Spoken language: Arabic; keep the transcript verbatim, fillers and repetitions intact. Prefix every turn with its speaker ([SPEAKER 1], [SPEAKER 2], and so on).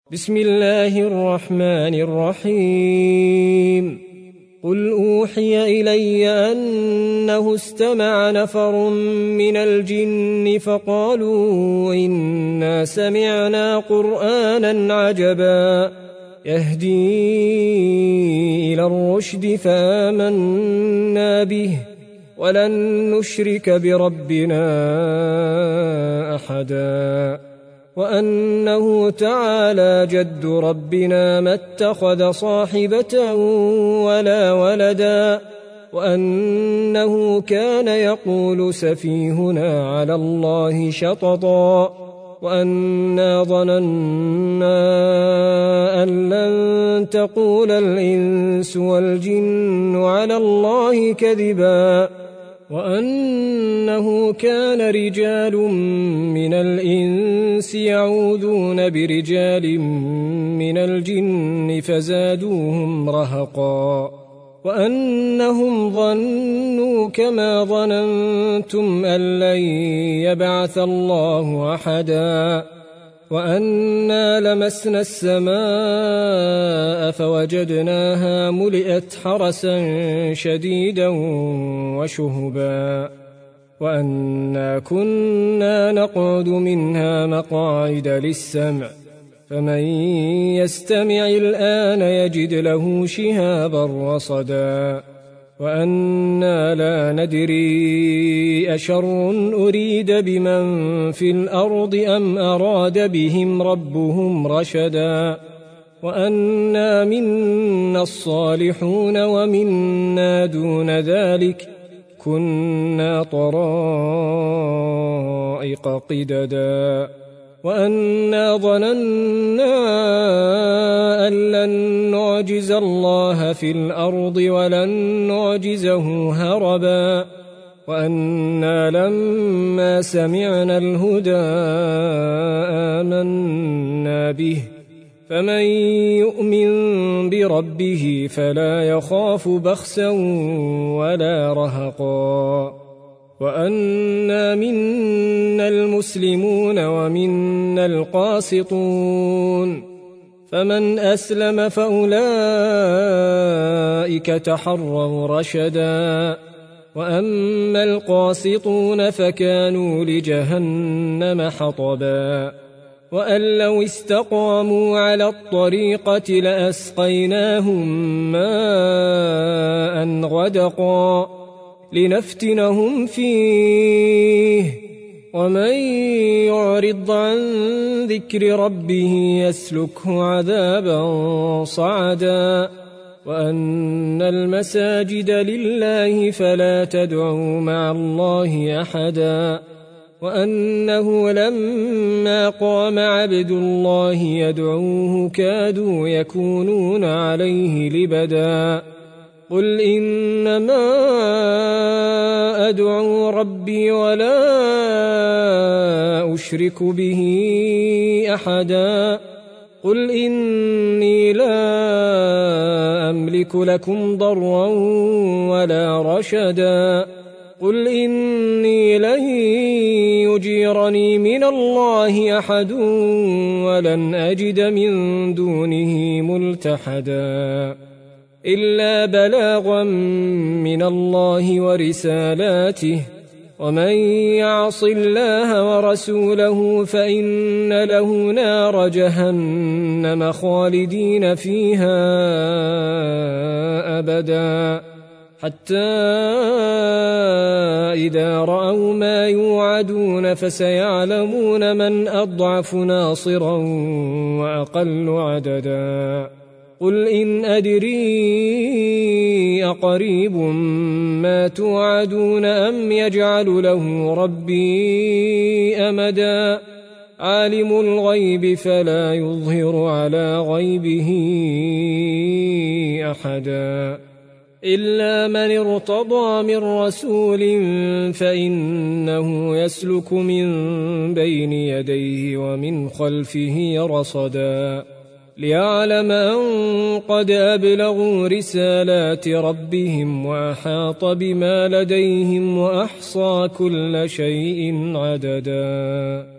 [SPEAKER 1] بسم الله الرحمن الرحيم قل أوحي إلي أنه استمع نفر من الجن فقالوا إنا سمعنا قرآنا عجبا يهدي إلى الرشد فآمنا به ولن نشرك بربنا أحدا وأنه تعالى جد ربنا ما اتخذ صاحبة ولا ولدا وأنه كان يقول سفيهنا على الله شططا وأنا ظننا أن لن تقول الإنس والجن على الله كذبا وأنه كان رجال من الإنس يعوذون برجال من الجن فزادوهم رهقا وأنهم ظنوا كما ظننتم أن لن يبعث الله أحدا وأنا لمسنا السماء فوجدناها ملئت حرسا شديدا وشهبا وأنا كنا نقعد منها مقاعد للسمع فمن يستمع الآن يجد له شهابا رصدا وأنا لا ندري أشر أريد بمن في الأرض أم أراد بهم ربهم رشدا وأنا منا الصالحون ومنا دون ذلك كنا طرائق قددا وأنا ظننا أن لن نعجز الله في الأرض ولن نعجزه هربا وأنا لما سمعنا الهدى آمنا به فمن يؤمن بربه فلا يخاف بخسا ولا رهقا وأنا منا المسلمون ومنا القاسطون فمن أسلم فأولئك تحروا رشدا وأما القاسطون فكانوا لجهنم حطبا وأن لو استقاموا على الطريقة لأسقيناهم ماء غدقا لنفتنهم فيه ومن يعرض عن ذكر ربه يسلكه عذابا صعدا وأن المساجد لله فلا تدعوا مع الله أحدا وأنه لما قام عبد الله يدعوه كادوا يكونون عليه لبدا قل إنما أدعو ربي ولا أشرك به أحدا قل إني لا أملك لكم ضرا ولا رشدا قل إني لن يجيرني من الله أحد ولن أجد من دونه ملتحدا إلا بلاغا من الله ورسالاته ومن يعص الله ورسوله فإن له نار جهنم خالدين فيها أبدا حتى إذا رأوا ما يوعدون فسيعلمون من أضعف ناصرا وأقل عددا قل إن أدري أقريب ما توعدون أم يجعل له ربي أمدا عالم الغيب فلا يظهر على غيبه أحدا إلا من ارتضى من رسول فإنه يسلك من بين يديه ومن خلفه رصدا ليعلم أن قد أبلغوا رسالات ربهم وأحاط بما لديهم وأحصى كل شيء عددا.